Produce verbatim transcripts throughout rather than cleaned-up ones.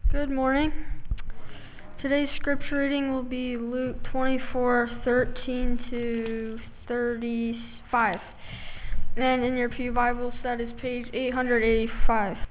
Good morning. Today's scripture reading will be Luke twenty-four, thirteen to thirty-five. And in your Pew Bibles, that is page eight hundred eighty-five.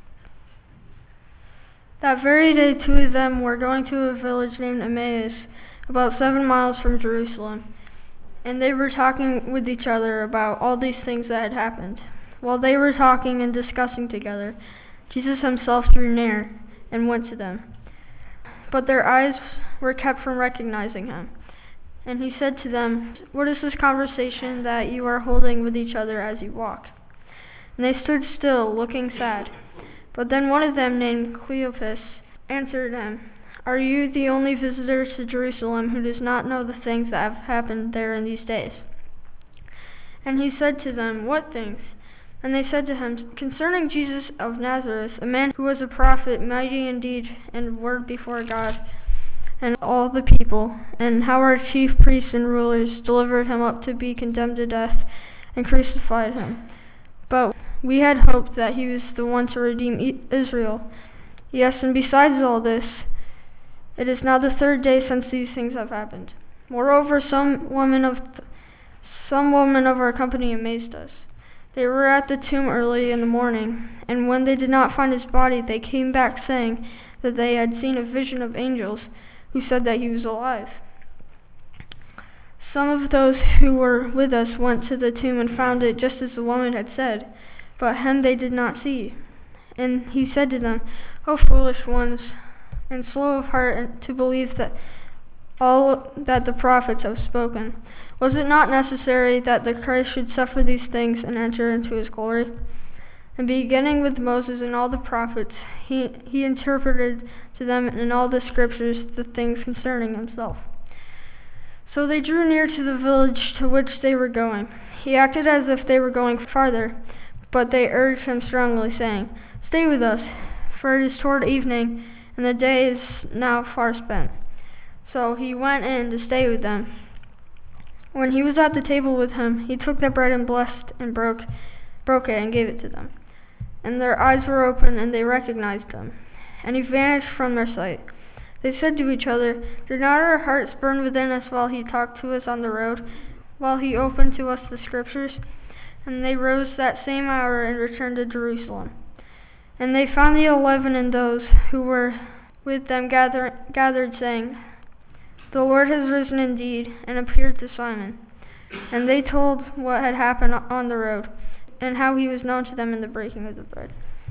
That very day, two of them were going to a village named Emmaus, about seven miles from Jerusalem. And they were talking with each other about all these things that had happened. While they were talking and discussing together, Jesus himself drew near and went to them. But their eyes were kept from recognizing him. And he said to them, "What is this conversation that you are holding with each other as you walk?" And they stood still, looking sad. But then one of them, named Cleopas, answered him, "Are you the only visitor to Jerusalem who does not know the things that have happened there in these days?" And he said to them, "What things?" And they said to him, "Concerning Jesus of Nazareth, a man who was a prophet, mighty in deed and word before God and all the people, and how our chief priests and rulers delivered him up to be condemned to death and crucified him. But we had hoped that he was the one to redeem Israel. Yes, and besides all this, it is now the third day since these things have happened. Moreover, some women of th- some women of our company amazed us. They were at the tomb early in the morning, and when they did not find his body, they came back saying that they had seen a vision of angels who said that he was alive. Some of those who were with us went to the tomb and found it just as the woman had said, but him they did not see." And he said to them, "O foolish ones, and slow of heart to believe that all that the prophets have spoken. Was it not necessary that the Christ should suffer these things and enter into his glory?" And beginning with Moses and all the prophets, he, he interpreted to them in all the scriptures the things concerning himself. So they drew near to the village to which they were going. He acted as if they were going farther, but they urged him strongly, saying, "Stay with us, for it is toward evening, and the day is now far spent." So he went in to stay with them. When he was at the table with him, he took the bread and blessed and broke, broke it and gave it to them. And their eyes were opened, and they recognized him. And he vanished from their sight. They said to each other, "Did not our hearts burn within us while he talked to us on the road, while he opened to us the scriptures?" And they rose that same hour and returned to Jerusalem. And they found the eleven and those who were with them gather, gathered, saying, "The Lord has risen indeed and appeared to Simon." And they told what had happened on the road, and how he was known to them in the breaking of the bread.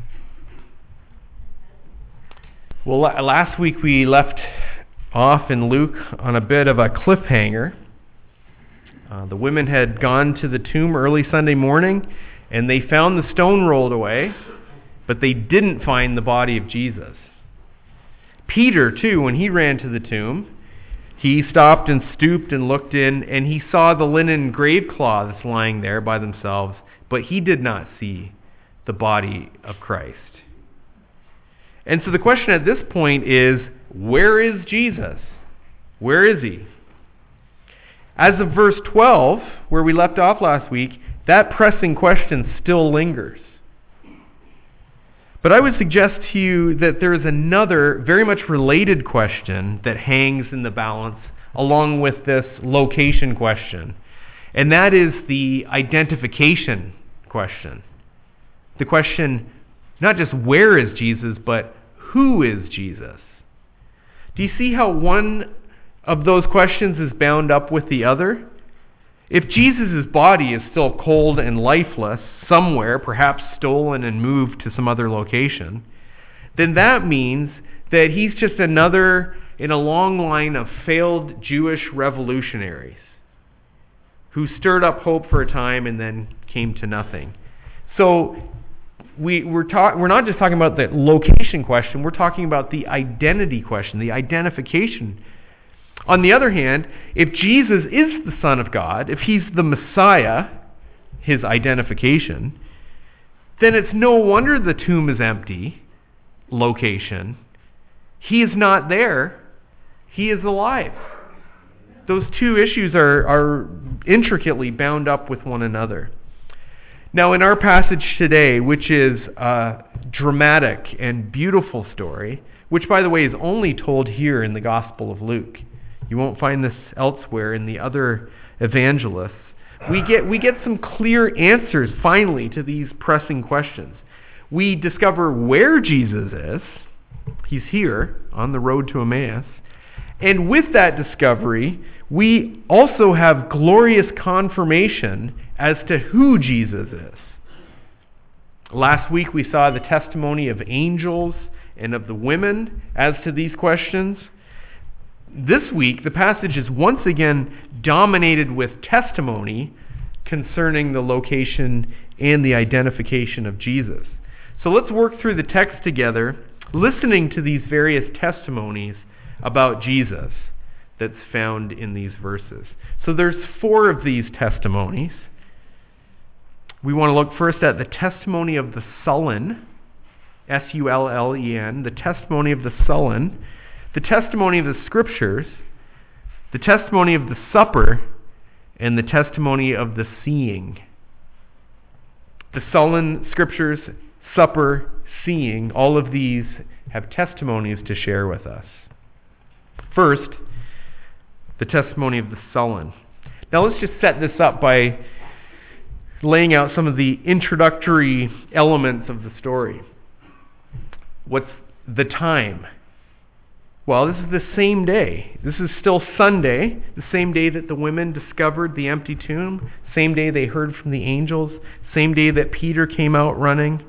Well, last week we left off in Luke on a bit of a cliffhanger. Uh, the women had gone to the tomb early Sunday morning, and they found the stone rolled away, but they didn't find the body of Jesus. Peter, too, when he ran to the tomb, he stopped and stooped and looked in, and he saw the linen grave cloths lying there by themselves, but he did not see the body of Christ. And so the question at this point is, where is Jesus? Where is he? As of verse twelve, where we left off last week, that pressing question still lingers. But I would suggest to you that there is another very much related question that hangs in the balance along with this location question. And that is the identification question. The question, not just where is Jesus, but who is Jesus? Do you see how one of those questions is bound up with the other? If Jesus' body is still cold and lifeless somewhere, perhaps stolen and moved to some other location, then that means that he's just another in a long line of failed Jewish revolutionaries who stirred up hope for a time and then came to nothing. So we, we're, talk, we're not just talking about the location question, we're talking about the identity question, the identification. On the other hand, if Jesus is the Son of God, if he's the Messiah, his identification, then it's no wonder the tomb is empty, location. He is not there. He is alive. Those two issues are, are intricately bound up with one another. Now, in our passage today, which is a dramatic and beautiful story, which, by the way, is only told here in the Gospel of Luke. You won't find this elsewhere in the other evangelists. We get, we get some clear answers, finally, to these pressing questions. We discover where Jesus is. He's here on the road to Emmaus. And with that discovery, we also have glorious confirmation as to who Jesus is. Last week we saw the testimony of angels and of the women as to these questions. This week the passage is once again dominated with testimony concerning the location and the identification of Jesus. So let's work through the text together, listening to these various testimonies about Jesus that's found in these verses. So there's four of these testimonies. We want to look first at the testimony of the sullen, S U L L E N, the testimony of the sullen, the testimony of the scriptures, the testimony of the supper, and the testimony of the seeing. The sullen, scriptures, supper, seeing, all of these have testimonies to share with us. First, the testimony of the sullen. Now let's just set this up by laying out some of the introductory elements of the story. What's the time? Well, this is the same day. This is still Sunday, the same day that the women discovered the empty tomb, same day they heard from the angels, same day that Peter came out running.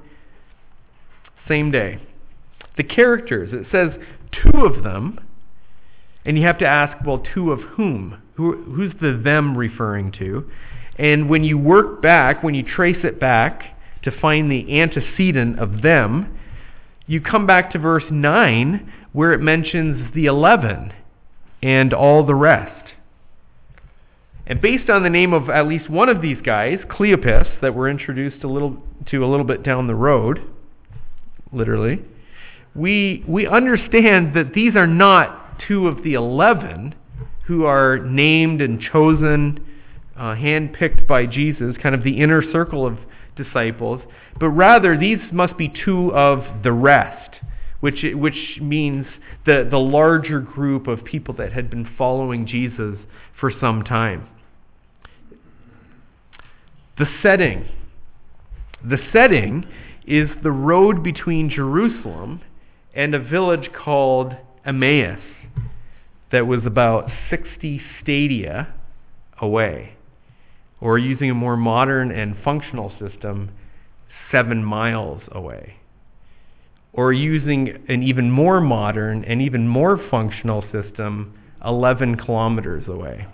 Same day. The characters, it says two of them, and you have to ask, well, two of whom? Who, who's the them referring to? And when you work back, when you trace it back to find the antecedent of them, you come back to verse nine, where it mentions the eleven and all the rest. And based on the name of at least one of these guys, Cleopas, that we're introduced a little to a little bit down the road, literally, we we understand that these are not two of the eleven who are named and chosen, uh, handpicked by Jesus, kind of the inner circle of disciples, but rather these must be two of the rest, which which means the, the larger group of people that had been following Jesus for some time. The setting. The setting is the road between Jerusalem and a village called Emmaus that was about sixty stadia away. Or using a more modern and functional system, seven miles away. Or using an even more modern and even more functional system, eleven kilometers away.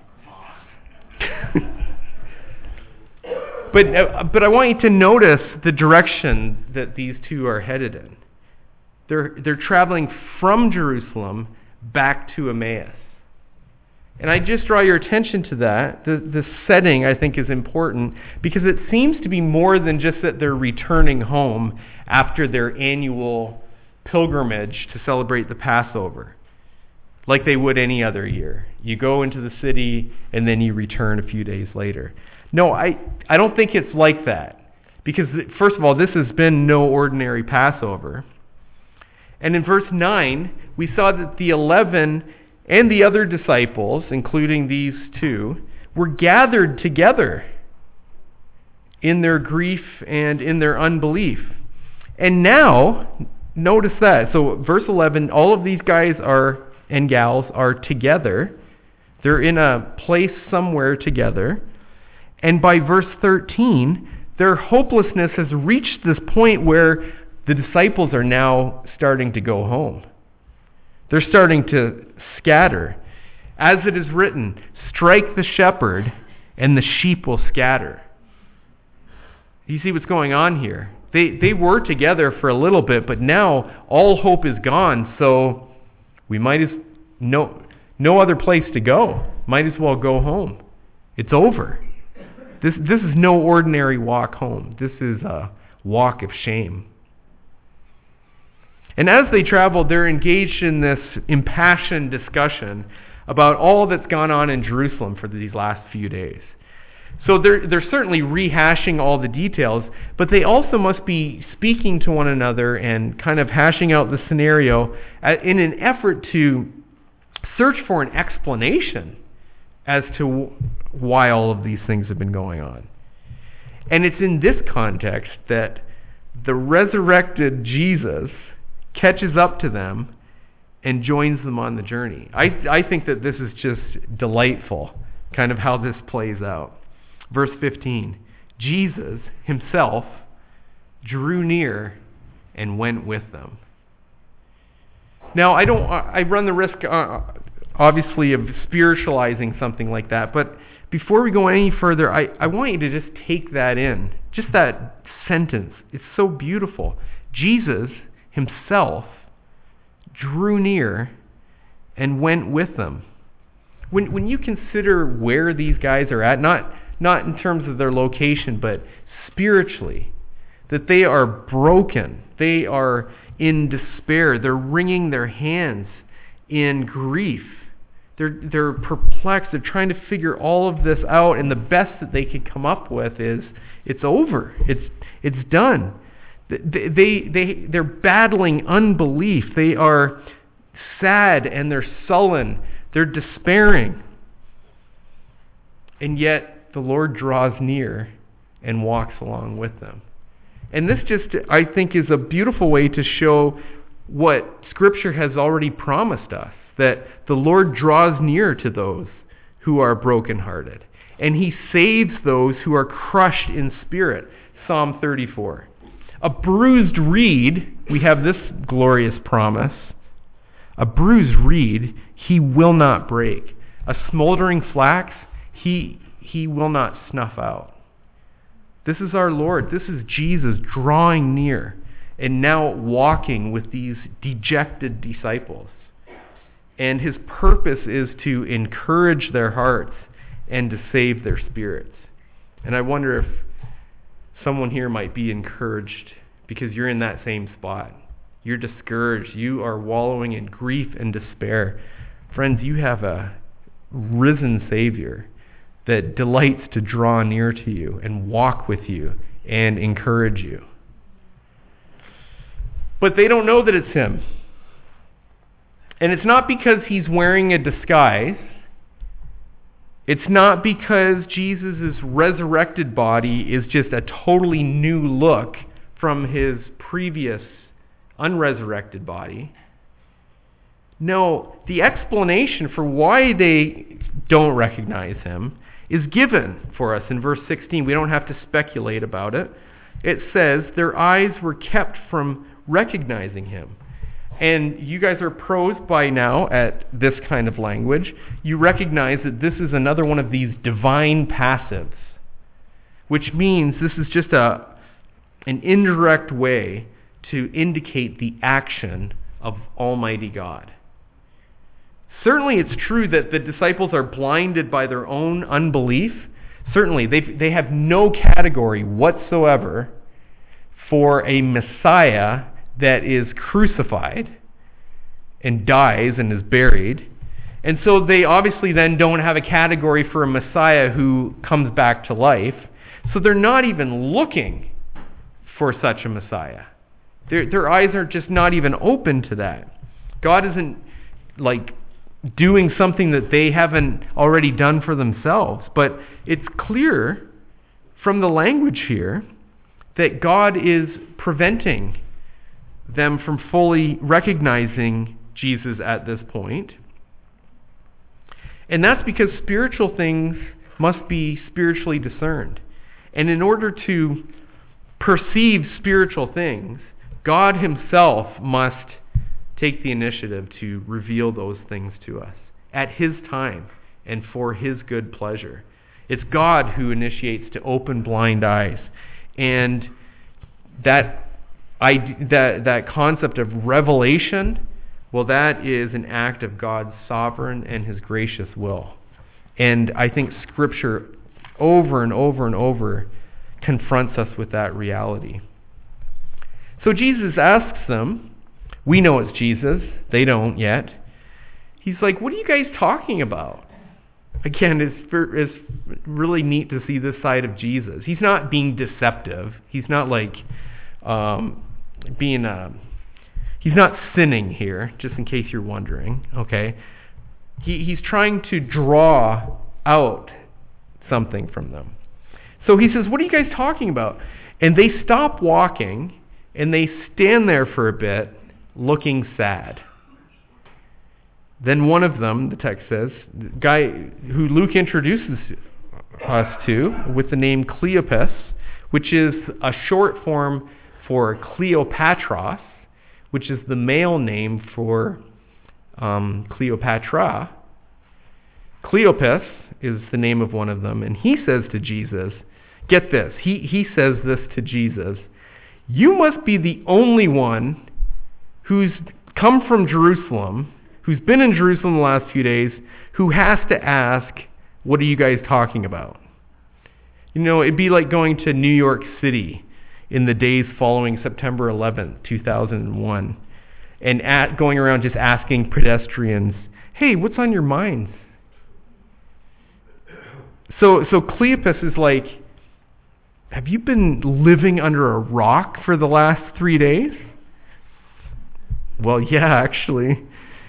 but, uh, but I want you to notice the direction that these two are headed in. They're, they're traveling from Jerusalem back to Emmaus. And I just draw your attention to that. The, the setting, I think, is important because it seems to be more than just that they're returning home after their annual pilgrimage to celebrate the Passover, like they would any other year. You go into the city and then you return a few days later. No, I, I don't think it's like that. Because, first of all, this has been no ordinary Passover. And in verse nine, we saw that the eleven and the other disciples, including these two, were gathered together in their grief and in their unbelief. And now, notice that. So verse eleven, all of these guys are and gals are together. They're in a place somewhere together. And by verse thirteen, their hopelessness has reached this point where the disciples are now starting to go home. They're starting to scatter. As it is written, strike the shepherd and the sheep will scatter. You see what's going on here? They they were together for a little bit, but now all hope is gone, so we might as no no other place to go. Might as well go home. It's over. This this is no ordinary walk home. This is a walk of shame. And as they travel, they're engaged in this impassioned discussion about all that's gone on in Jerusalem for these last few days. So they're, they're certainly rehashing all the details, but they also must be speaking to one another and kind of hashing out the scenario in an effort to search for an explanation as to why all of these things have been going on. And it's in this context that the resurrected Jesus catches up to them and joins them on the journey. I, I think that this is just delightful, kind of how this plays out. Verse fifteen, Jesus himself drew near and went with them. Now, I don't. I run the risk, uh, obviously, of spiritualizing something like that, but before we go any further, I, I want you to just take that in. Just that sentence. It's so beautiful. Jesus himself drew near and went with them. When when you consider where these guys are at, not not in terms of their location, but spiritually, that they are broken. They are in despair. They're wringing their hands in grief. They're they're perplexed. They're trying to figure all of this out, and the best that they could come up with is it's over. It's it's done. They they, they they're battling unbelief. They are sad and they're sullen. They're despairing. And yet the Lord draws near and walks along with them. And this just, I think, is a beautiful way to show what Scripture has already promised us, that the Lord draws near to those who are brokenhearted, and He saves those who are crushed in spirit. Psalm thirty-four. A bruised reed, we have this glorious promise, a bruised reed He will not break. A smoldering flax, He He will not snuff out. This is our Lord. This is Jesus drawing near and now walking with these dejected disciples. And His purpose is to encourage their hearts and to save their spirits. And I wonder if someone here might be encouraged because you're in that same spot. You're discouraged. You are wallowing in grief and despair. Friends, you have a risen Savior that delights to draw near to you and walk with you and encourage you. But they don't know that it's Him. And it's not because He's wearing a disguise. It's not because Jesus' resurrected body is just a totally new look from His previous unresurrected body. No, the explanation for why they don't recognize Him is given for us in verse sixteen. We don't have to speculate about it. It says, their eyes were kept from recognizing Him. And you guys are pros by now at this kind of language. You recognize that this is another one of these divine passives, which means this is just a an indirect way to indicate the action of Almighty God. Certainly it's true that the disciples are blinded by their own unbelief. Certainly they they have no category whatsoever for a Messiah that is crucified and dies and is buried. And so they obviously then don't have a category for a Messiah who comes back to life. So they're not even looking for such a Messiah. Their, their eyes are just not even open to that. God isn't like doing something that they haven't already done for themselves. But it's clear from the language here that God is preventing them from fully recognizing Jesus at this point. And that's because spiritual things must be spiritually discerned. And in order to perceive spiritual things, God Himself must take the initiative to reveal those things to us at His time and for His good pleasure. It's God who initiates to open blind eyes. And that I, that that concept of revelation, well, that is an act of God's sovereign and His gracious will. And I think Scripture over and over and over confronts us with that reality. So Jesus asks them, we know it's Jesus, they don't yet. He's like, what are you guys talking about? again, it's, it's really neat to see this side of Jesus. He's not being deceptive. He's not like um, being a... He's not sinning here, just in case you're wondering, okay? He, he's trying to draw out something from them. So he says, what are you guys talking about? And they stop walking, and they stand there for a bit, looking sad. Then one of them, the text says, the guy who Luke introduces us to, with the name Cleopas, which is a short form for Cleopatros, which is the male name for um, Cleopatra. Cleopas is the name of one of them, and he says to Jesus, get this, he, he says this to Jesus, you must be the only one who's come from Jerusalem, who's been in Jerusalem the last few days, who has to ask, what are you guys talking about? You know, it'd be like going to New York City in the days following September eleventh, two thousand one, and at, going around just asking pedestrians, hey, what's on your minds? So, so Cleopas is like, have you been living under a rock for the last three days? Well, yeah, actually.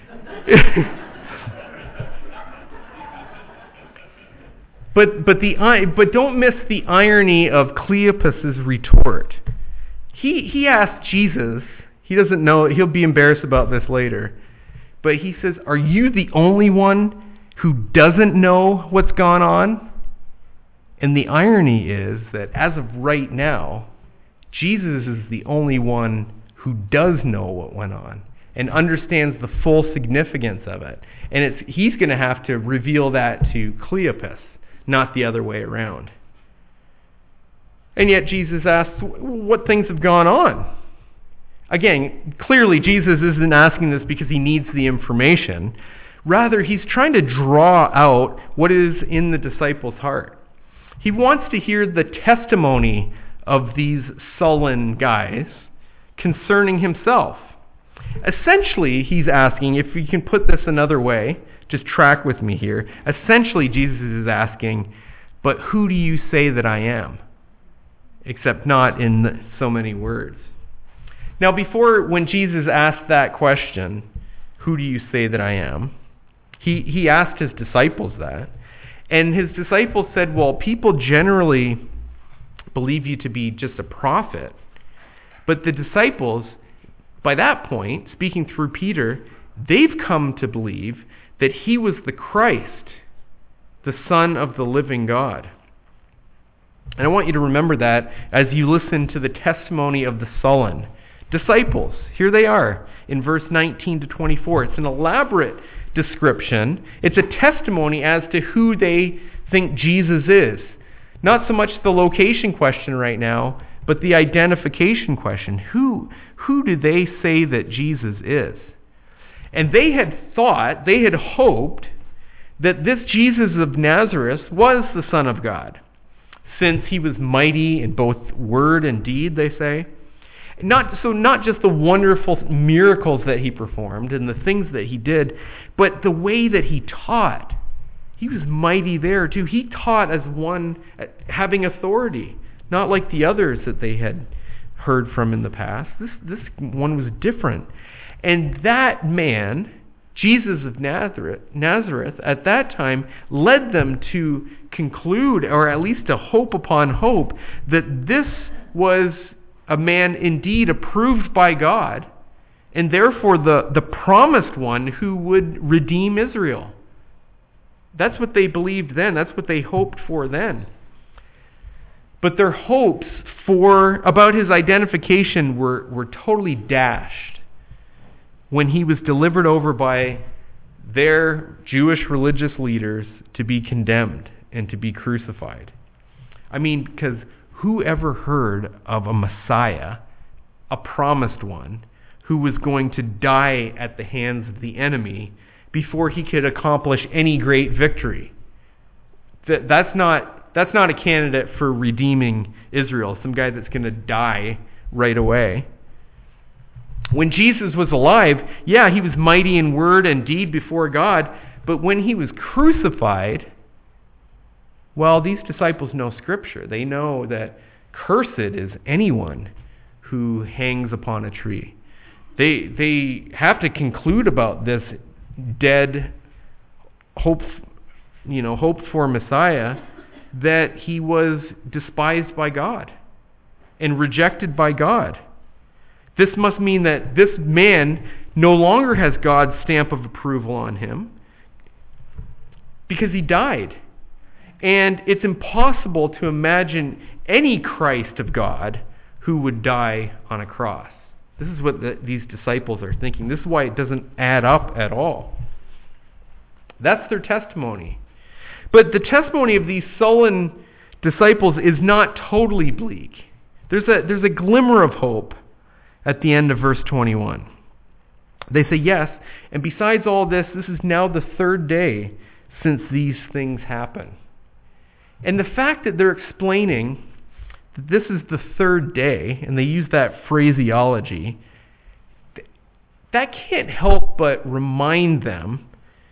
But but the but don't miss the irony of Cleopas's retort. He he asked Jesus. He doesn't know. He'll be embarrassed about this later. But he says, "Are you the only one who doesn't know what's gone on?" And the irony is that as of right now, Jesus is the only one who does know what went on and understands the full significance of it. And it's he's going to have to reveal that to Cleopas, not the other way around. And yet Jesus asks, what things have gone on? Again, clearly Jesus isn't asking this because he needs the information. Rather, he's trying to draw out what is in the disciples' heart. He wants to hear the testimony of these sullen guys concerning himself. Essentially, he's asking, if we can put this another way, just track with me here. Essentially, Jesus is asking, but who do you say that I am? Except not in so many words. Now, before, when Jesus asked that question, who do you say that I am? He, he asked his disciples that. And his disciples said, well, people generally believe you to be just a prophet. But the disciples, by that point, speaking through Peter, they've come to believe that he was the Christ, the Son of the living God. And I want you to remember that as you listen to the testimony of the sullen disciples. Here they are in verse nineteen to twenty-four. It's an elaborate description. It's a testimony as to who they think Jesus is. Not so much the location question right now, but the identification question. Who, who do they say that Jesus is? And they had thought, they had hoped, that this Jesus of Nazareth was the Son of God, since he was mighty in both word and deed, they say. Not so not just the wonderful miracles that he performed and the things that he did, but the way that he taught. He was mighty there too. He taught as one having authority, not like the others that they had heard from in the past. This this one was different. And that man, Jesus of Nazareth, Nazareth, at that time, led them to conclude, or at least to hope upon hope, that this was a man indeed approved by God, and therefore the, the promised one who would redeem Israel. That's what they believed then. That's what they hoped for then. But their hopes for about his identification were, were totally dashed when he was delivered over by their Jewish religious leaders to be condemned and to be crucified. I mean, because who ever heard of a Messiah, a promised one, who was going to die at the hands of the enemy before he could accomplish any great victory? That, that's not, that's not a candidate for redeeming Israel, some guy that's going to die right away. When Jesus was alive, yeah, he was mighty in word and deed before God, but when he was crucified, Well, these disciples know Scripture. They know that cursed is anyone who hangs upon a tree. They they have to conclude about this dead, hope, you know, hoped for Messiah, that he was despised by God and rejected by God. This must mean that this man no longer has God's stamp of approval on him because he died. And it's impossible to imagine any Christ of God who would die on a cross. This is what the, these disciples are thinking. This is why it doesn't add up at all. That's their testimony. But the testimony of these sullen disciples is not totally bleak. There's a, there's a glimmer of hope at the end of verse twenty-one. They say, yes, and besides all this, this is now the third day since these things happen. And the fact that they're explaining that this is the third day, and they use that phraseology, that can't help but remind them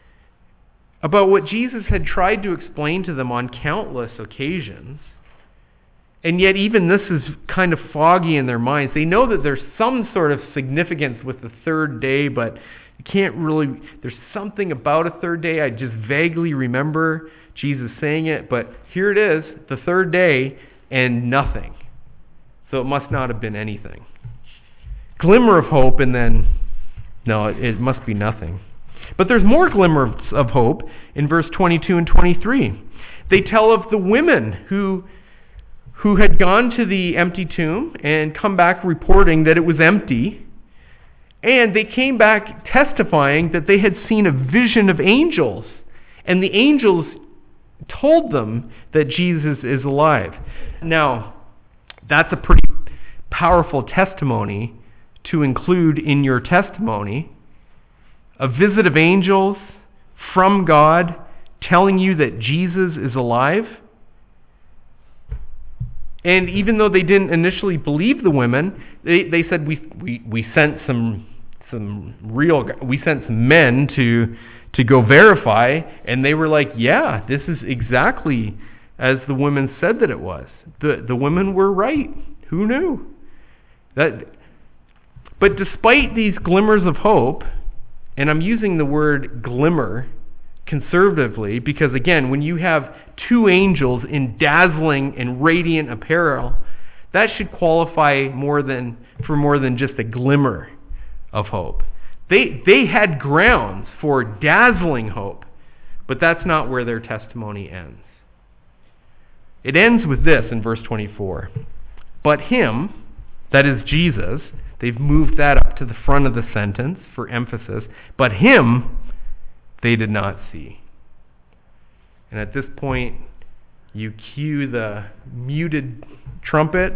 about what Jesus had tried to explain to them on countless occasions. And yet even this is kind of foggy in their minds. They know that there's some sort of significance with the third day, but you can't really, there's something about a third day. I just vaguely remember Jesus saying it, but here it is, the third day, and nothing. So it must not have been anything. Glimmer of hope, and then, no, it, it must be nothing. But there's more glimmers of hope in verse twenty-two and twenty-three. They tell of the women who who had gone to the empty tomb and come back reporting that it was empty. And they came back testifying that they had seen a vision of angels. And the angels told them that Jesus is alive. Now, that's a pretty powerful testimony to include in your testimony. A visit of angels from God telling you that Jesus is alive. And even though they didn't initially believe the women, they, they said, we, we, we sent some some real, we sent some men to to go verify, and they were like, yeah, this is exactly as the women said that it was. The the women were right. Who knew? That, but despite these glimmers of hope, and I'm using the word glimmer conservatively because, again, when you have two angels in dazzling and radiant apparel, that should qualify more than for more than just a glimmer of hope. They they had grounds for dazzling hope, but that's not where their testimony ends. It ends with this in verse twenty-four. But him, that is Jesus, they've moved that up to the front of the sentence for emphasis, but him they did not see. And at this point, you cue the muted trumpets.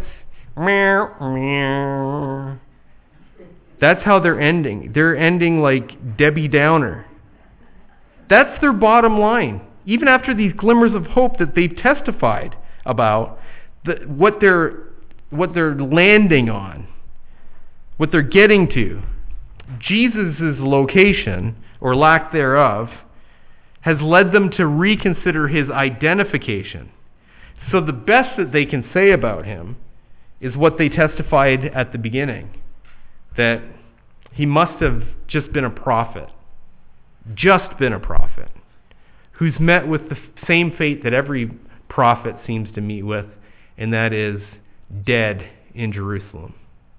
That's how they're ending. They're ending like Debbie Downer. That's their bottom line. Even after these glimmers of hope that they've testified about, the, what they're what they're landing on, what they're getting to, Jesus' location, or lack thereof, has led them to reconsider his identification. So the best that they can say about him is what they testified at the beginning, that he must have just been a prophet, just been a prophet, who's met with the same fate that every prophet seems to meet with, and that is dead in Jerusalem.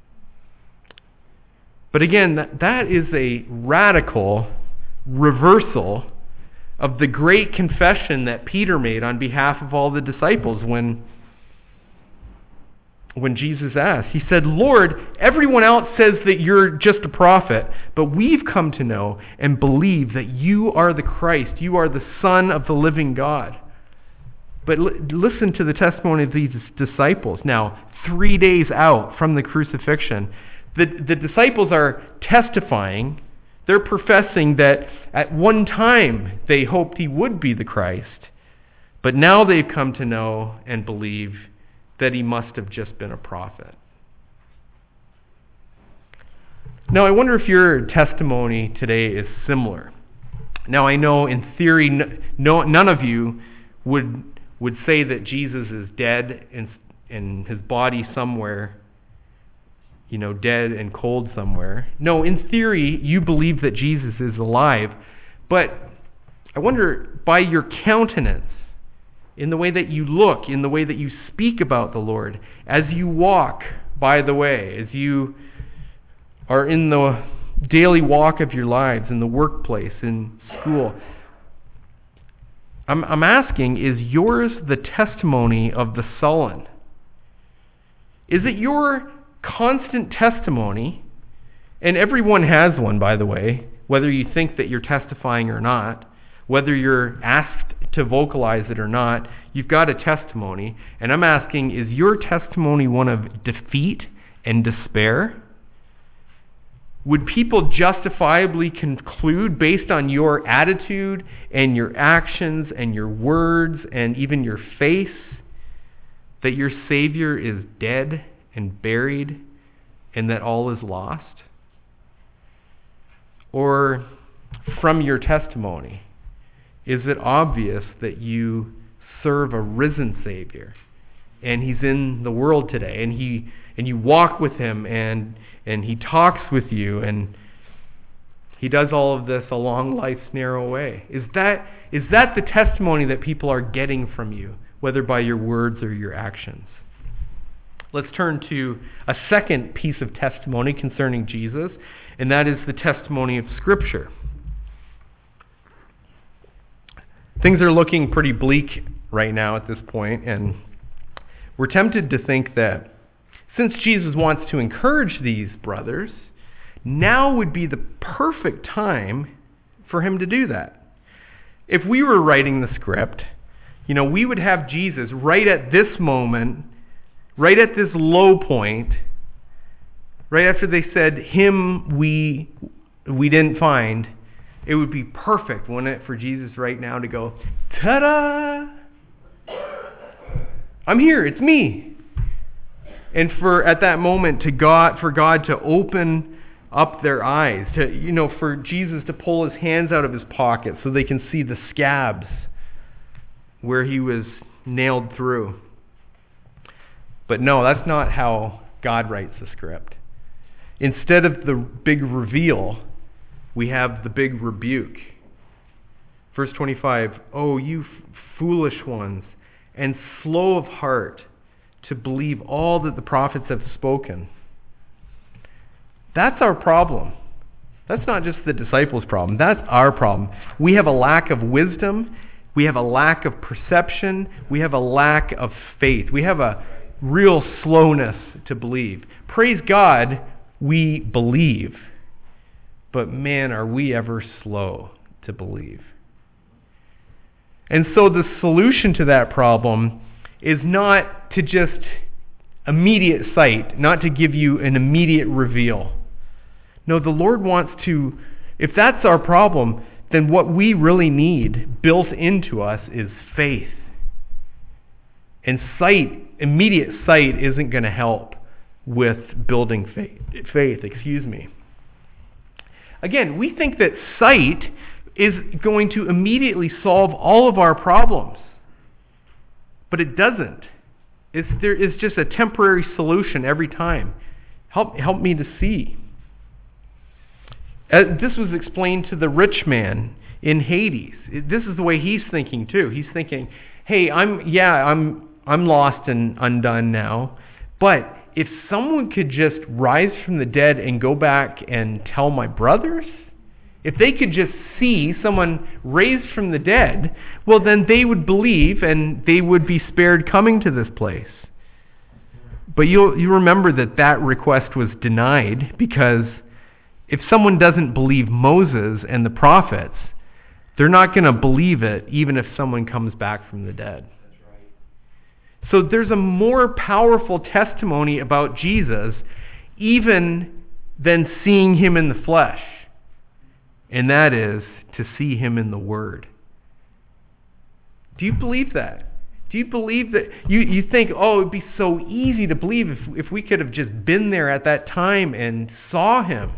But again, that, that is a radical reversal of the great confession that Peter made on behalf of all the disciples when, when Jesus asked. He said, Lord, everyone else says that you're just a prophet, but we've come to know and believe that you are the Christ, you are the Son of the living God. But l- listen to the testimony of these disciples. Now, three days out from the crucifixion, the, the disciples are testifying. They're professing that at one time they hoped he would be the Christ, but now they've come to know and believe that he must have just been a prophet. Now, I wonder if your testimony today is similar. Now, I know in theory, no, none of you would would say that Jesus is dead and, and his body somewhere, you know, dead and cold somewhere. No, in theory, you believe that Jesus is alive, but I wonder, by your countenance, in the way that you look, in the way that you speak about the Lord, as you walk by the way, as you are in the daily walk of your lives, in the workplace, in school, I'm, I'm asking, is yours the testimony of the sullen? Is it your constant testimony, and everyone has one, by the way, whether you think that you're testifying or not, whether you're asked to vocalize it or not, you've got a testimony. And I'm asking, is your testimony one of defeat and despair? Would people justifiably conclude, based on your attitude and your actions and your words and even your face, that your Savior is dead and buried and that all is lost? Or from your testimony, is it obvious that you serve a risen Savior and he's in the world today and he and you walk with him and and he talks with you and he does all of this along life's narrow way? Is that is that the testimony that people are getting from you, whether by your words or your actions? Let's turn to a second piece of testimony concerning Jesus, and that is the testimony of Scripture. Things are looking pretty bleak right now at this point, and we're tempted to think that since Jesus wants to encourage these brothers, now would be the perfect time for him to do that. If we were writing the script, you know, we would have Jesus right at this moment, right at this low point, right after they said, him we we didn't find. It would be perfect, wouldn't it, for Jesus right now to go, ta-da! I'm here, it's me. And for at that moment to God, for God to open up their eyes, to you know, for Jesus to pull his hands out of his pocket so they can see the scabs where he was nailed through. But no, that's not how God writes the script. Instead of the big reveal, we have the big rebuke. Verse twenty-five, "Oh, you f- foolish ones, and slow of heart to believe all that the prophets have spoken." That's our problem. That's not just the disciples' problem. That's our problem. We have a lack of wisdom. We have a lack of perception. We have a lack of faith. We have a real slowness to believe. Praise God, we believe. But man, are we ever slow to believe. And so the solution to that problem is not to just immediate sight, not to give you an immediate reveal. No, the Lord wants to, if that's our problem, then what we really need built into us is faith. And sight, immediate sight, isn't going to help with building faith, faith, excuse me. Again, we think that sight is going to immediately solve all of our problems. But it doesn't. It's, there is just a temporary solution every time. Help, help me to see. Uh, this was explained to the rich man in Hades. It, this is the way he's thinking too. He's thinking, "Hey, I'm yeah, I'm I'm lost and undone now, but if someone could just rise from the dead and go back and tell my brothers, if they could just see someone raised from the dead, well, then they would believe and they would be spared coming to this place." But you'll you remember that that request was denied, because if someone doesn't believe Moses and the prophets, they're not going to believe it even if someone comes back from the dead. That's right. So there's a more powerful testimony about Jesus even than seeing him in the flesh. And that is to see him in the Word. Do you believe that? Do you believe that? You, you think, oh, it would be so easy to believe if, if we could have just been there at that time and saw him.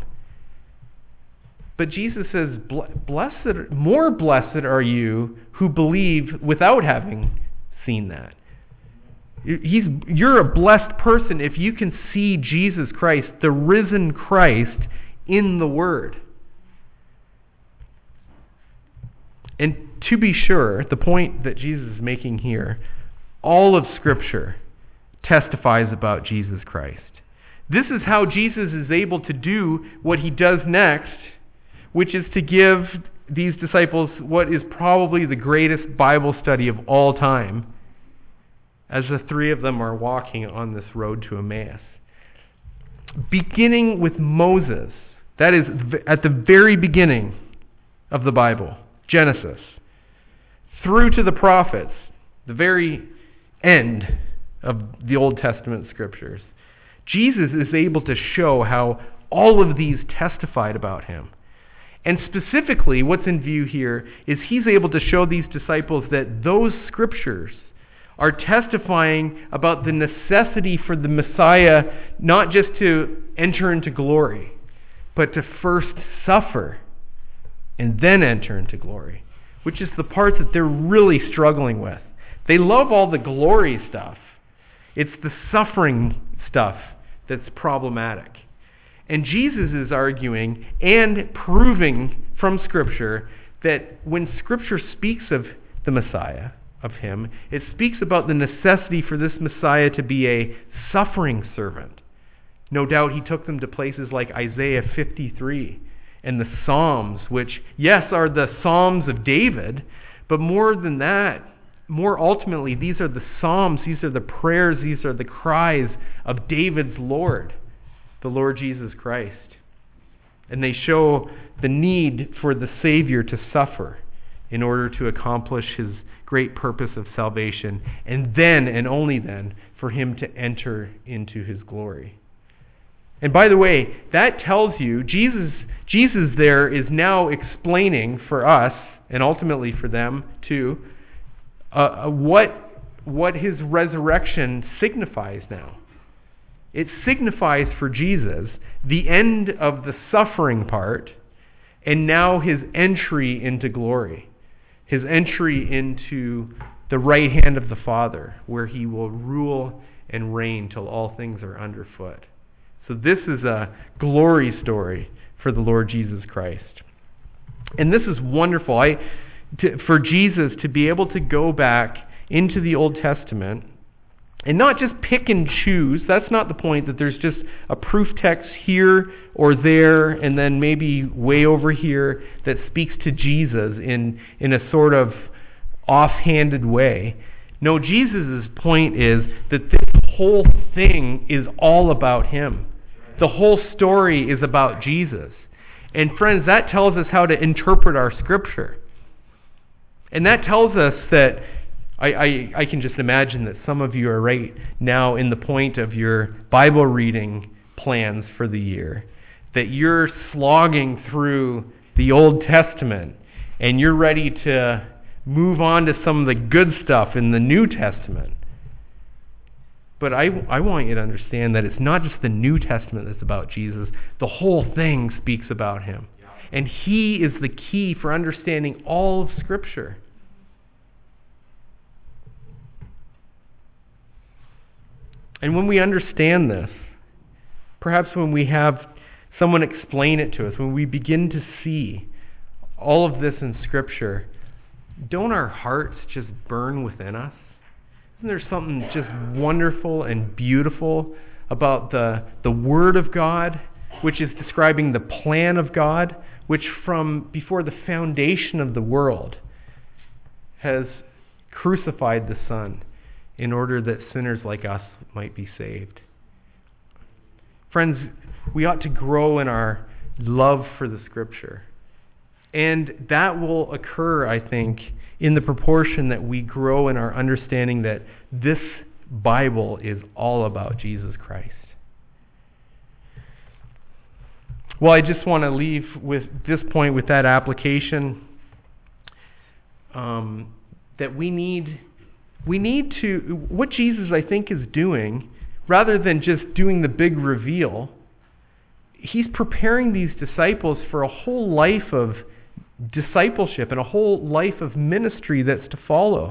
But Jesus says, blessed, more blessed are you who believe without having seen that. He's, you're a blessed person if you can see Jesus Christ, the risen Christ, in the Word. And to be sure, the point that Jesus is making here, all of Scripture testifies about Jesus Christ. This is how Jesus is able to do what he does next, which is to give these disciples what is probably the greatest Bible study of all time, as the three of them are walking on this road to Emmaus. Beginning with Moses, that is at the very beginning of the Bible, Genesis, through to the prophets, the very end of the Old Testament scriptures. Jesus is able to show how all of these testified about him. And specifically, what's in view here is he's able to show these disciples that those scriptures are testifying about the necessity for the Messiah not just to enter into glory, but to first suffer and then enter into glory, which is the part that they're really struggling with. They love all the glory stuff. It's the suffering stuff that's problematic. And Jesus is arguing and proving from Scripture that when Scripture speaks of the Messiah, of him, it speaks about the necessity for this Messiah to be a suffering servant. No doubt he took them to places like Isaiah fifty-three and the Psalms, which, yes, are the Psalms of David, but more than that, more ultimately, these are the Psalms, these are the prayers, these are the cries of David's Lord, the Lord Jesus Christ. And they show the need for the Savior to suffer in order to accomplish his great purpose of salvation, and then, and only then, for him to enter into his glory. And by the way, that tells you, Jesus, Jesus there is now explaining for us, and ultimately for them too, uh, what, what his resurrection signifies now. It signifies for Jesus the end of the suffering part, and now his entry into glory. His entry into the right hand of the Father, where he will rule and reign till all things are underfoot. So this is a glory story for the Lord Jesus Christ. And this is wonderful. I, to, for Jesus to be able to go back into the Old Testament and not just pick and choose. That's not the point, that there's just a proof text here or there and then maybe way over here that speaks to Jesus in, in a sort of offhanded way. No, Jesus' point is that this whole thing is all about him. The whole story is about Jesus. And friends, that tells us how to interpret our Scripture. And that tells us that I, I, I can just imagine that some of you are right now in the point of your Bible reading plans for the year, that you're slogging through the Old Testament and you're ready to move on to some of the good stuff in the New Testament. But I, I want you to understand that it's not just the New Testament that's about Jesus. The whole thing speaks about him. And he is the key for understanding all of Scripture. And when we understand this, perhaps when we have someone explain it to us, when we begin to see all of this in Scripture, don't our hearts just burn within us? Isn't there something just wonderful and beautiful about the, the Word of God, which is describing the plan of God, which from before the foundation of the world has crucified the Son in order that sinners like us might be saved. Friends, we ought to grow in our love for the Scripture. And that will occur, I think, in the proportion that we grow in our understanding that this Bible is all about Jesus Christ. Well, I just want to leave with this point, with that application, um, that we need, we need to, what Jesus, I think, is doing, rather than just doing the big reveal, he's preparing these disciples for a whole life of discipleship and a whole life of ministry that's to follow.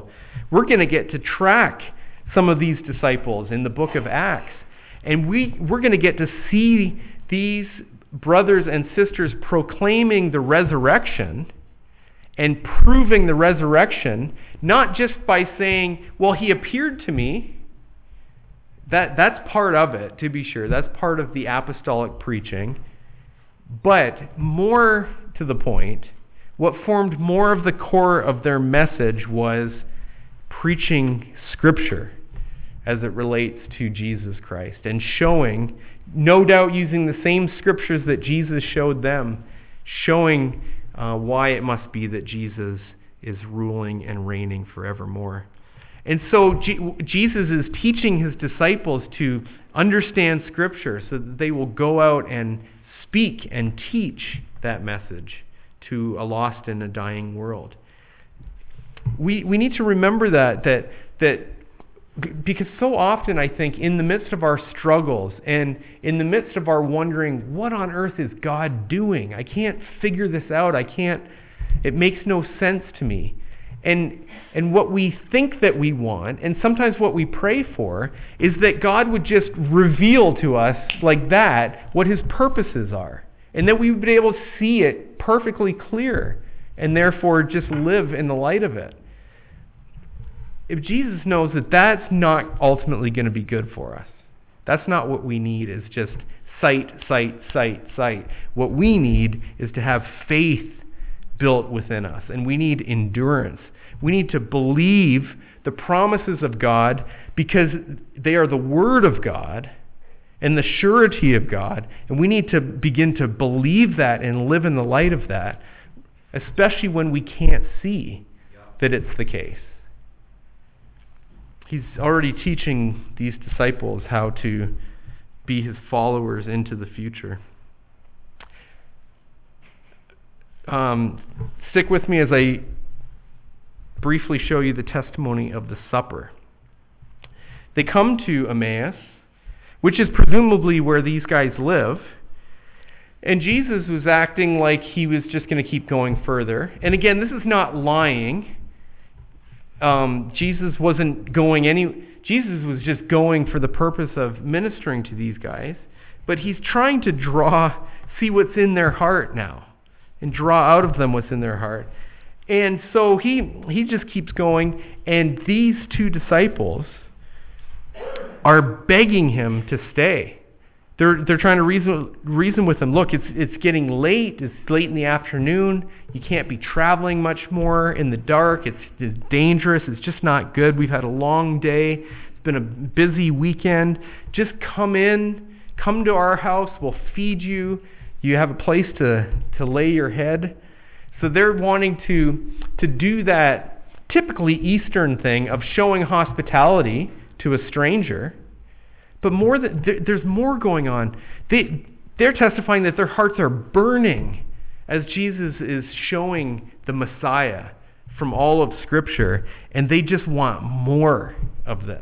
We're going to get to track some of these disciples in the book of Acts. And we, we're going to get to see these brothers and sisters proclaiming the resurrection and proving the resurrection, not just by saying, well, he appeared to me. That, that's part of it, to be sure. That's part of the apostolic preaching. But more to the point, what formed more of the core of their message was preaching Scripture as it relates to Jesus Christ and showing, no doubt using the same Scriptures that Jesus showed them, showing uh, why it must be that Jesus is ruling and reigning forevermore. And so G- Jesus is teaching his disciples to understand Scripture so that they will go out and speak and teach that message to a lost and a dying world. We we need to remember that that that because so often I think in the midst of our struggles and in the midst of our wondering, what on earth is God doing? I can't figure this out. I can't, it makes no sense to me. And and what we think that we want, and sometimes what we pray for, is that God would just reveal to us like that what his purposes are. And that we would be able to see it perfectly clear and therefore just live in the light of it. If Jesus knows that that's not ultimately going to be good for us, that's not what we need, is just sight, sight, sight, sight. What we need is to have faith built within us, and we need endurance. We need to believe the promises of God because they are the Word of God and the surety of God, and we need to begin to believe that and live in the light of that, especially when we can't see that it's the case. He's already teaching these disciples how to be his followers into the future. Um, stick with me as I briefly show you the testimony of the supper. They come to Emmaus, which is presumably where these guys live, and Jesus was acting like he was just going to keep going further. And again, this is not lying. Um, Jesus wasn't going any... Jesus was just going for the purpose of ministering to these guys, but he's trying to draw, see what's in their heart now, and draw out of them what's in their heart. And so he he just keeps going, and these two disciples are begging him to stay. They're they're trying to reason reason with him. Look, it's it's getting late. It's late in the afternoon. You can't be traveling much more in the dark. It's, it's dangerous. It's just not good. We've had a long day. It's been a busy weekend. Just come in. Come to our house. We'll feed you. You have a place to, to lay your head. So they're wanting to to do that typically Eastern thing of showing hospitality to a stranger. But more than, there, there's more going on. They, they're testifying that their hearts are burning as Jesus is showing the Messiah from all of Scripture, and they just want more of this.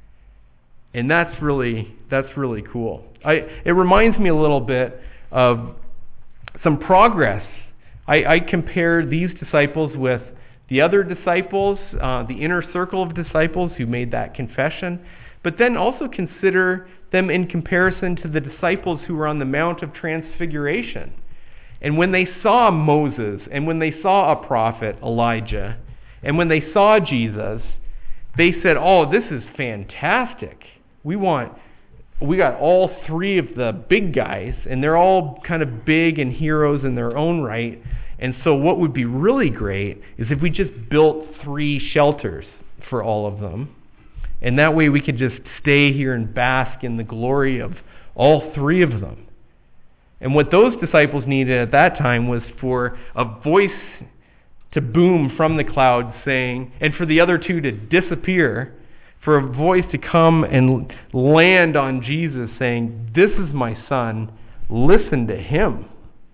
And that's really that's really cool. I, it reminds me a little bit of some progress. I, I compare these disciples with the other disciples, uh, the inner circle of disciples who made that confession. But then also consider them in comparison to the disciples who were on the Mount of Transfiguration. And when they saw Moses, and when they saw a prophet, Elijah, and when they saw Jesus, they said, oh, this is fantastic. We want, we got all three of the big guys, and they're all kind of big and heroes in their own right. And so what would be really great is if we just built three shelters for all of them. And that way we could just stay here and bask in the glory of all three of them. And what those disciples needed at that time was for a voice to boom from the clouds saying, and for the other two to disappear, for a voice to come and land on Jesus saying, this is my son, listen to him.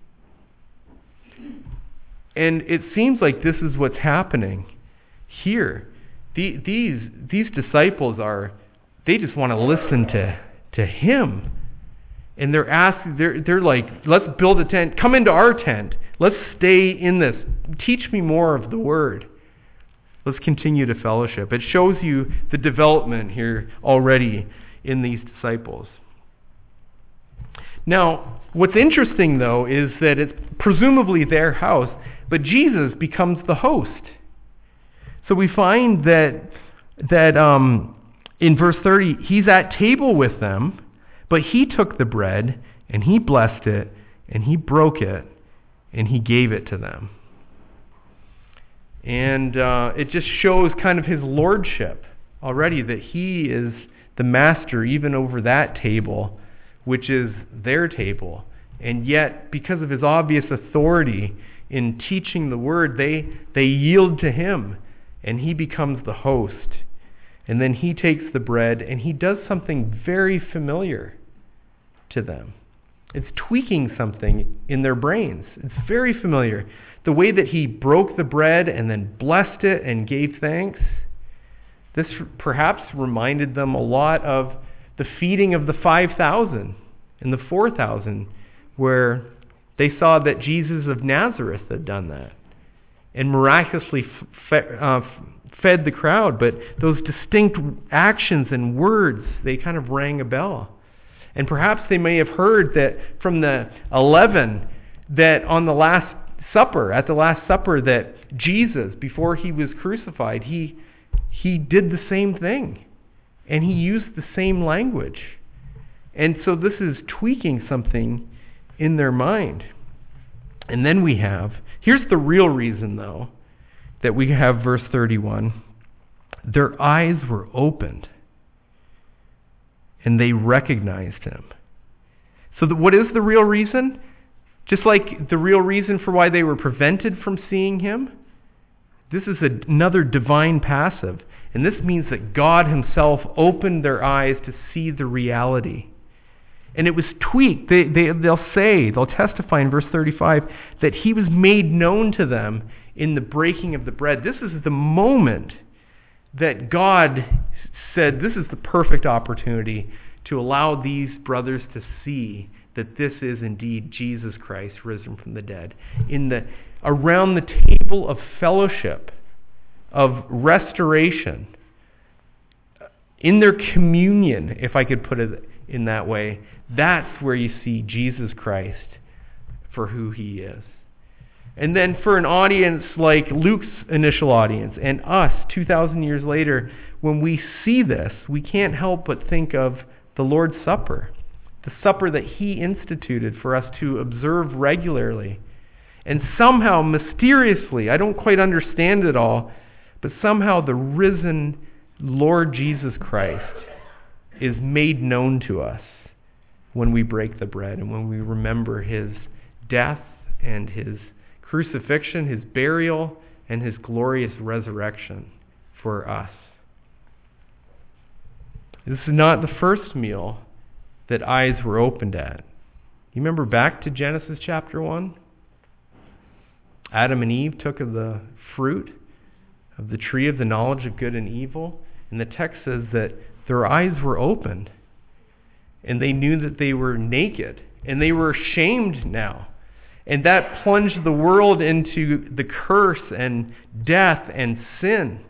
And it seems like this is what's happening here. The, these these disciples are, they just want to listen to, to him. And they're asking, they're, they're like, let's build a tent. Come into our tent. Let's stay in this. Teach me more of the word. Let's continue to fellowship. It shows you the development here already in these disciples. Now, what's interesting, though, is that it's presumably their house, but Jesus becomes the host. So we find that that um, in verse thirty, he's at table with them, but he took the bread, and he blessed it, and he broke it, and he gave it to them. And uh, it just shows kind of his lordship already, that he is the master even over that table, which is their table. And yet, because of his obvious authority in teaching the word, they, they yield to him, and he becomes the host. And then he takes the bread, and he does something very familiar to them. It's tweaking something in their brains. It's very familiar. The way that he broke the bread and then blessed it and gave thanks, this perhaps reminded them a lot of the feeding of the five thousand and the four thousand, where they saw that Jesus of Nazareth had done that and miraculously fed, uh, fed the crowd. But those distinct actions and words, they kind of rang a bell. And perhaps they may have heard that from the eleven, that on the Last Supper, at the Last Supper, that Jesus, before he was crucified, he he did the same thing. And he used the same language. And so this is tweaking something in their mind. And then we have, here's the real reason, though, that we have verse thirty-one. Their eyes were opened, and they recognized him. So the, what is the real reason? Just like the real reason for why they were prevented from seeing him, this is a, another divine passive. And this means that God himself opened their eyes to see the reality. And it was tweaked. They, they, they'll say, they'll testify in verse thirty-five, that he was made known to them in the breaking of the bread. This is the moment that God said, this is the perfect opportunity to allow these brothers to see that this is indeed Jesus Christ risen from the dead. In the around the table of fellowship, of restoration, in their communion, if I could put it in that way, that's where you see Jesus Christ for who he is. And then for an audience like Luke's initial audience and us two thousand years later, when we see this, we can't help but think of the Lord's Supper, the supper that he instituted for us to observe regularly. And somehow, mysteriously, I don't quite understand it all, but somehow the risen Lord Jesus Christ is made known to us when we break the bread and when we remember his death and his crucifixion, his burial, and his glorious resurrection for us. This is not the first meal that eyes were opened at. You remember back to Genesis chapter one? Adam and Eve took of the fruit of the tree of the knowledge of good and evil, and the text says that their eyes were opened, and they knew that they were naked, and they were ashamed now. And that plunged the world into the curse and death and sin.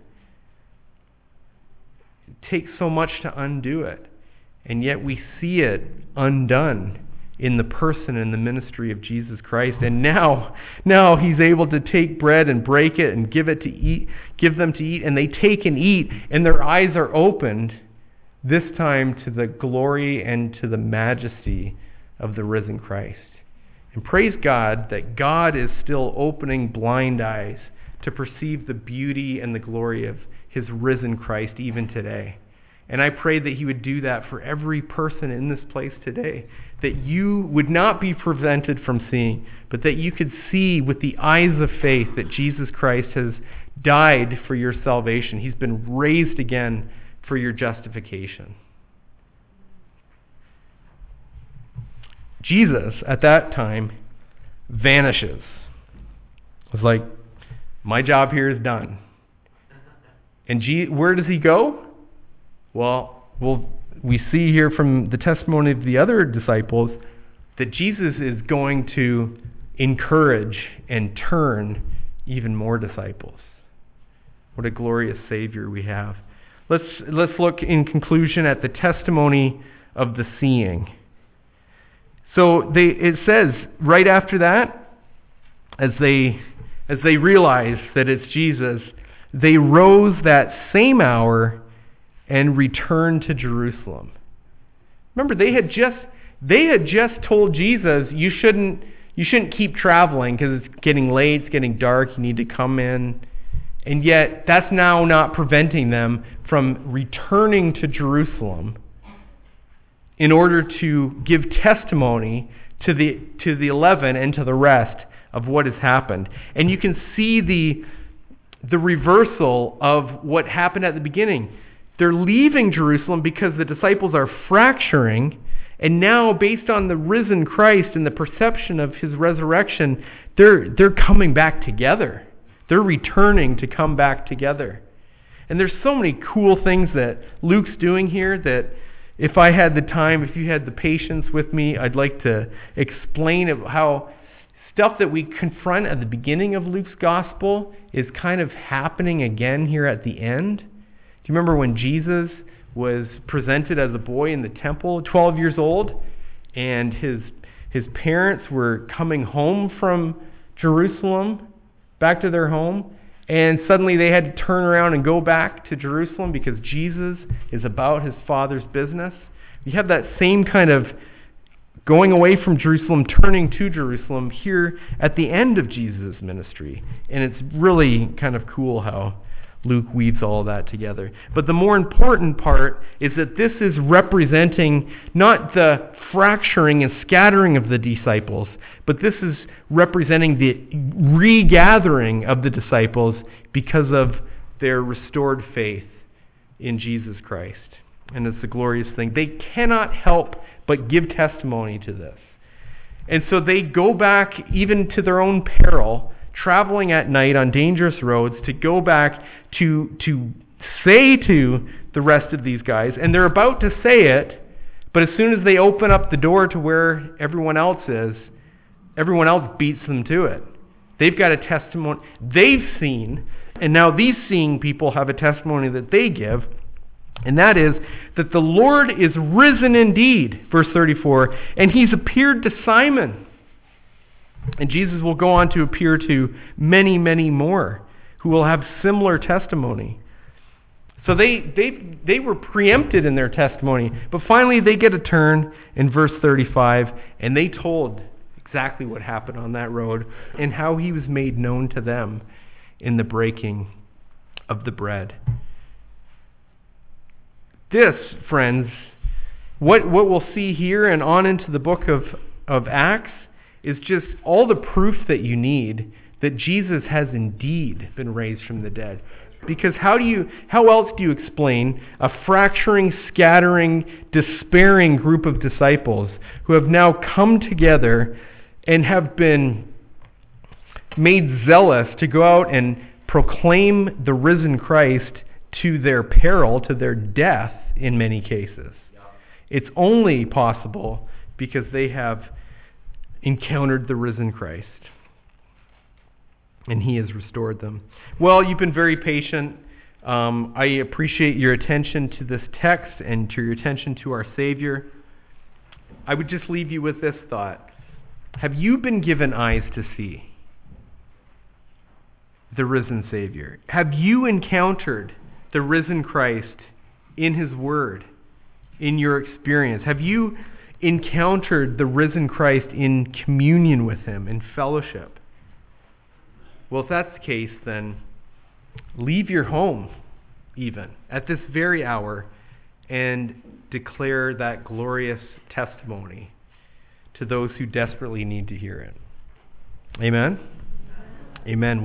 It takes so much to undo it. And yet we see it undone in the person and the ministry of Jesus Christ. And now, now he's able to take bread and break it and give it to eat, give them to eat, and they take and eat, and their eyes are opened, this time to the glory and to the majesty of the risen Christ. And praise God that God is still opening blind eyes to perceive the beauty and the glory of his risen Christ even today. And I pray that he would do that for every person in this place today, that you would not be prevented from seeing, but that you could see with the eyes of faith that Jesus Christ has died for your salvation. He's been raised again for your justification. Jesus, at that time, vanishes. It's like, my job here is done. And G- where does he go? Well, well, we see here from the testimony of the other disciples that Jesus is going to encourage and turn even more disciples. What a glorious Savior we have. Let's let's look in conclusion at the testimony of the seeing. So they it says right after that, as they as they realize that it's Jesus, they rose that same hour and returned to Jerusalem. Remember, they had just they had just told Jesus, you shouldn't you shouldn't keep traveling because it's getting late, it's getting dark, you need to come in. And yet, that's now not preventing them from returning to Jerusalem in order to give testimony to the to the eleven and to the rest of what has happened. And you can see the the reversal of what happened at the beginning. They're leaving Jerusalem because the disciples are fracturing, and now, based on the risen Christ and the perception of his resurrection, they're they're coming back together. They're returning to come back together. And there's so many cool things that Luke's doing here that if I had the time, if you had the patience with me, I'd like to explain how stuff that we confront at the beginning of Luke's gospel is kind of happening again here at the end. Do you remember when Jesus was presented as a boy in the temple, twelve years old, and his his parents were coming home from Jerusalem, back to their home, and suddenly they had to turn around and go back to Jerusalem because Jesus is about his Father's business? You have that same kind of going away from Jerusalem, turning to Jerusalem here at the end of Jesus' ministry. And it's really kind of cool how Luke weaves all of that together. But the more important part is that this is representing not the fracturing and scattering of the disciples, but this is representing the regathering of the disciples because of their restored faith in Jesus Christ. And it's a glorious thing. They cannot help but give testimony to this. And so they go back even to their own peril, traveling at night on dangerous roads to go back to to say to the rest of these guys, and they're about to say it, but as soon as they open up the door to where everyone else is, everyone else beats them to it. They've got a testimony they've seen, and now these seeing people have a testimony that they give, and that is that the Lord is risen indeed, verse thirty-four, and he's appeared to Simon. And Jesus will go on to appear to many, many more who will have similar testimony. So they they they were preempted in their testimony, but finally they get a turn in verse thirty-five, and they told exactly what happened on that road and how he was made known to them in the breaking of the bread. This, friends, what what we'll see here and on into the book of, of Acts is just all the proof that you need that Jesus has indeed been raised from the dead. Because how do you, how else do you explain a fracturing, scattering, despairing group of disciples who have now come together and have been made zealous to go out and proclaim the risen Christ to their peril, to their death in many cases? It's only possible because they have encountered the risen Christ, and he has restored them. Well, you've been very patient. Um, I appreciate your attention to this text and to your attention to our Savior. I would just leave you with this thought. Have you been given eyes to see the risen Savior? Have you encountered the risen Christ in his word, in your experience? Have you encountered the risen Christ in communion with him, in fellowship? Well, if that's the case, then leave your home even at this very hour and declare that glorious testimony to those who desperately need to hear it. Amen? Amen.